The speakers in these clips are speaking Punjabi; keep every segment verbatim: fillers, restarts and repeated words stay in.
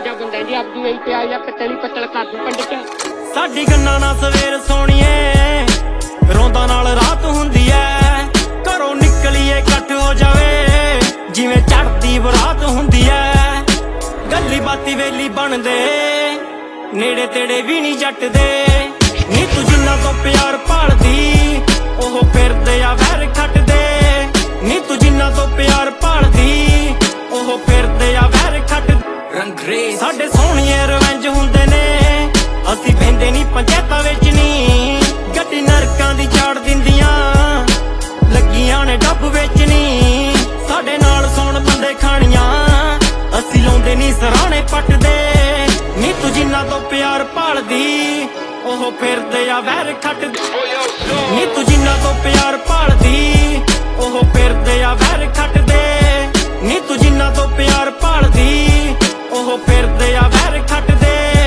ਜਾ ਬੰਦੇ ਦੀ ਆਪਦੀ ਵੇਈ ਤੇ ਆ ਜਾਂ ਪਤਲੀ ਪਤਲ ਕਰ ਦੂ ਪਿੰਡ ਚ। ਸਾਡੀ ਗੰਨਾ ਨਾ ਸਵੇਰ ਸੋਣੀਏ ਰੋਂਦਾ ਨਾਲ ਰਾਤ ਹੁੰਦੀ ਐ, ਘਰੋਂ ਨਿਕਲੀਏ ਇਕੱਠ ਹੋ ਜਾਵੇ ਜਿਵੇਂ ਚੜ੍ਹਦੀ ਬਰਾਤ ਹੁੰਦੀ ਐ। ਗੱਲੀ ਬਾਤੀ ਵੇਲੀ ਬਣਦੇ ਨੇੜੇ ਤੇੜੇ ਵੀ ਨਹੀਂ ਜੱਟ ਦੇ, ਨੀ ਤੂੰ ਜਿੰਨਾ ਤੋਂ ਪਿਆਰ ਭਾਲਦੀ ਉਹ ਫਿਰਦੇ ਆ ਵੈਰ ਖੱਟਦੇ, ਨੀ ਤੂੰ ਜਿੰਨਾ ਤੋਂ ਪਿਆਰ ਭਾਲਦੀ ਉਹ ਫਿਰਦੇ ਆ ਵੈਰ ਖੱਟ। ਰੰਗਰੇਜ਼ ਸਾਡੇ ਸੋਹਣੀਏ ਰਵੰਜ ਹੁੰਦੇ ਨੇ, ਅਸੀਂ ਬਹਿੰਦੇ ਨੀ ਪੰਚਾਇਤਾਂ ਵਿੱਚ ਨੀ, ਗੱਡੀ ਨਰਕਾਂ ਦੀ ਚਾੜ ਦਿੰਦੀਆਂ ਲੱਗੀਆਂ ਨੇ ਡੱਬ ਵਿੱਚ ਨੀ। ਸਾਡੇ ਨਾਲ ਸੌਣ ਬੰਦੇ ਖਾਣੀਆਂ ਅਸੀਂ ਲਾਉਂਦੇ ਨੀ ਸਰਾਣੇ ਪੱਟਦੇ, ਨੀ ਤੂੰ ਜਿੰਨਾ ਤੋਂ ਪਿਆਰ ਭਾਲਦੀ ਉਹ ਫਿਰਦੇ ਆ ਵੈਰ ਖੱਟਦੇ, ਨੀ ਤੂੰ ਜਿੰਨਾ ਤੋਂ ਪਿਆਰ ਭਾਲਦੀ ਉਹ ਫਿਰਦੇ ਆ ਵੈਰ ਖੱਟਦੇ, ਨੀ ਤੂੰ ਜਿੰਨਾ ਤੋਂ ਪਿਆਰ ਭਾਲਦੀ ਉਹ ਫਿਰਦੇ ਆ ਵੈਰ ਖੱਟਦੇ।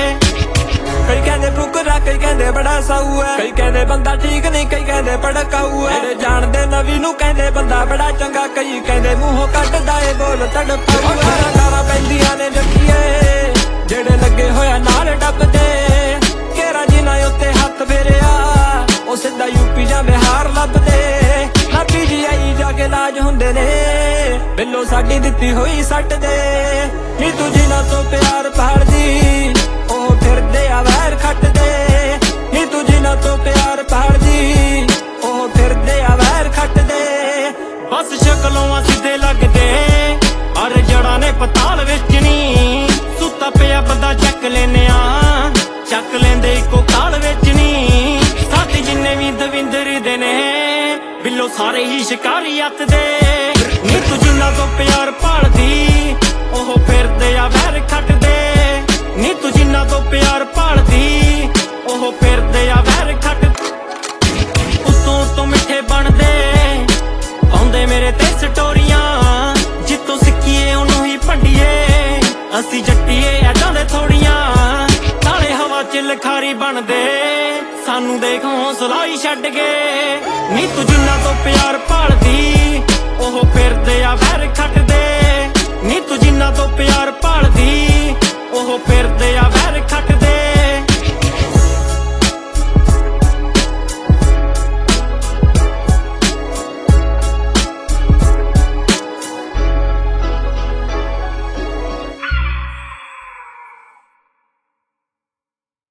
ਕਈ ਕਹਿੰਦੇ ਫੁਕਰਾ ਕਈ ਕਹਿੰਦੇ ਬੜਾ ਸਾਊ ਐ, ਕਈ ਕਹਿੰਦੇ ਬੰਦਾ ਠੀਕ ਨਹੀਂ ਕਈ ਕਹਿੰਦੇ ਭੜਕਾਊ ਐ, ਜਿਹੜੇ ਜਾਣਦੇ ਨਵੀਂ ਨੂੰ ਕਹਿੰਦੇ ਬੰਦਾ ਬੜਾ ਚੰਗਾ, ਕਈ ਕਹਿੰਦੇ ਮੂੰਹੋਂ ਕੱਢਦਾ ਏ ਬੋਲ ਤੜਪਾਊ ਐ। ਗਾਲਾਂ ਪੈਂਦੀਆਂ ਨੇ ਜੱਟੀਏ ਜਿਹੜੇ ਲੱਗੇ ਹੋਇਆ ਨਾਲ ਡੱਬਦੇ, ਘੇਰਾ ਜਿਨ੍ਹਾਂ ਉੱਤੇ ਹੱਥ ਫੇਰਿਆ ਉਹ ਸਿੱਧਾ ਯੂਪੀ ਜਾਂ ਬਿਹਾਰ ਲੱਭਦੇ, ਨਾ ਪੀਜੀਆਈ ਜਾ ਕੇ ਇਲਾਜ ਹੁੰਦੇ ਨੇ ਬਿੱਲੋ ਸਾਡੀ ਦਿੱਤੀ ਹੋਈ ਸੱਟ ਦੇ। ਨੀ ਤੂੰ ਜਿਨ੍ਹਾਂ ਤੋਂ ਪਿਆਰ ਭਾਲਦੀ ਉਹ ਫਿਰਦੇ ਆ ਵੈਰ ਖੱਟਦੇ, ਨੀ ਤੂੰ ਜਿਨ੍ਹਾਂ ਤੋਂ ਪਿਆਰ ਭਾਲਦੀ ਉਹ ਫਿਰਦੇ ਆ ਵੈਰ ਖੱਟਦੇ। ਬਸ ਸ਼ਕਲੋਂ ਸਿੱਧੇ ਲੱਗਦੇ ਅਰ ਜੜਾਂ ਨੇ ਪਤਾਲ ਵਿੱਚ ਨੀ, ਸੁੱਤਾ ਪਿਆ ਬੰਦਾ ਚੱਕ ਲੈਨੇ ਆ ਚੱਕ ਲੈਂਦੇ ਇੱਕੋ ਕਾਲ ਵਿੱਚ ਨੀ। ਸਾਡੇ ਜਿੰਨੇ ਵੀ ਦਵਿੰਦਰ ਦੇ ਨੇ ਬਿੱਲੋ ਸਾਰੇ ਹੀ ਸ਼ਿਕਾਰੀ ਅੱਤ ਦੇ, ਨੀ ਤੂੰ ਜਿੰਨਾ ਤੋਂ ਪਿਆਰ ਭਾਲਦੀ ਉਹ ਫਿਰਦੇ ਆ ਵੈਰ ਖੱਟਦੇ, ਨੀ ਤੂੰ ਜਿੰਨਾ ਤੋਂ ਪਿਆਰ ਭਾਲਦੀ ਉਹ ਫਿਰਦੇ ਆ ਵੈਰ ਖੱਟ। ਉੱਤੋਂ ਉੱਤੋਂ ਮਿੱਠੇ ਬਣਦੇ ਆਉਂਦੇ ਮੇਰੇ ਤੇ ਸਟੋਰੀਆਂ, ਜਿੱਤੋਂ ਸਿੱਖੀਏ ਉਹਨੂੰ ਹੀ ਭੰਡੀਏ ਅਸੀਂ ਜੱਟੀਏ ਐਦਾਂ ਦੇ ਥੋੜੀਆਂ, ਨਾਲੇ ਹਵਾ ਚ ਲਖਾਰੀ ਬਣਦੇ ਸਾਨੂੰ ਦੇਖ ਹੌਸਲਾ ਹੀ ਛੱਡ ਗਏ, ਨੀ ਤੂੰ ਜਿੰਨਾ ਤੋਂ ਪਿਆਰ ਭਾਲਦੀ ਉਹ ਫਿਰਦੇ ਆ ਵੈਰ ਖੱਟਦੇ, ਨੀ ਤੂੰ ਜਿੰਨਾ ਤੋਂ ਪਿਆਰ ਭਾਲਦੀ ਉਹ ਫਿਰਦੇ ਆ ਵੈਰ ਖੱਟਦੇ।